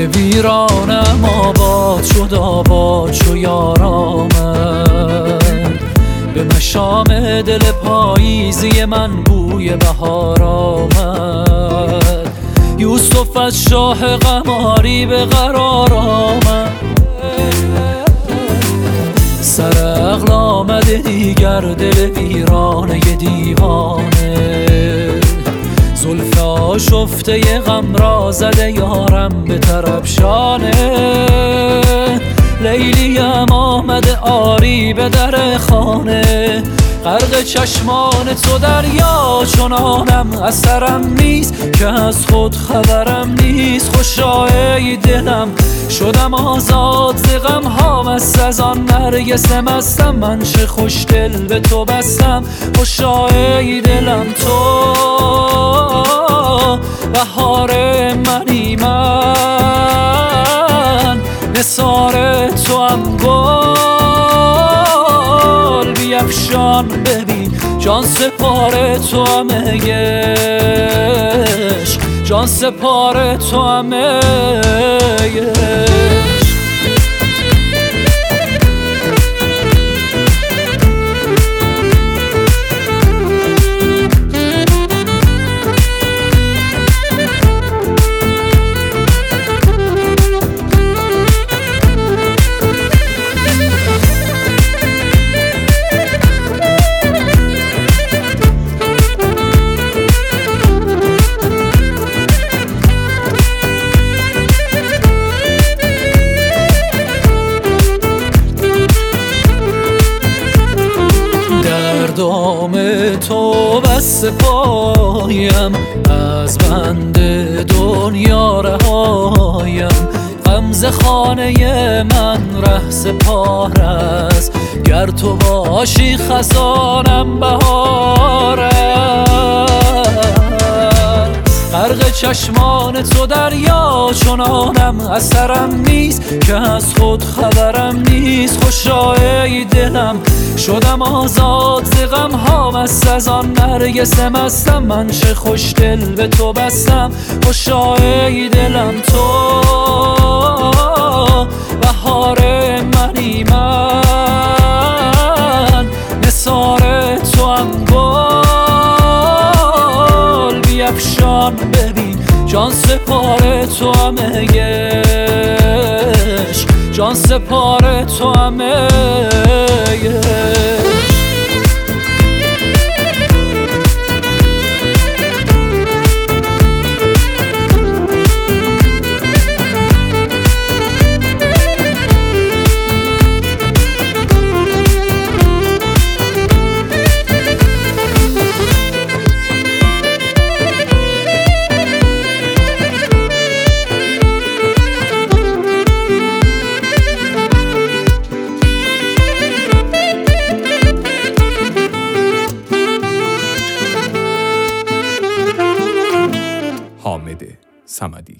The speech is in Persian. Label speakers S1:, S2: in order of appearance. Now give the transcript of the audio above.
S1: ویرانم آباد شد، آباد شو یارامد. به مشام دل پاییزی من بوی بهار آمد. یوسف از شاه قماری به قرار آمد. سر عقل آمده دیگر دل ویرانه دیوانه. زلف آشفته غم را زده یارم به طربشانه. لیلیم آمده آری به در خانه. غرق چشمان تو دریا چنانم اثرم نیست که از خود خبرم نیست. خوشا ای دلم شدم آزاد ز غم ها، مست از آن نرگس مستم. من چه خوش دل به تو بستم. خوشا ای دلم تو بهار منی، من نثار تو هم گل بیفشان. ببین جان سپار تو هم عشق، جان سپار تو هم عشق. دام تو بس پایم، از بند دنیا رهایم. غمزه خانه من ره سپار است، گر تو باشی خزانم بهار است. غرق چشمان تو دریا چنانم اثرم نیست که از خود خبرم نیست. خوشا ای دلم شدم آزاد ز غم ها، مست از آن نرگس مستم. من چه خوش دل به تو بستم. خوشا ای دلم تو بهار منی، من نثار تو هم گل بیفشان. ببین جان سپار تو هم عشق، جان سپار تو هم عشق.
S2: حامد صمدی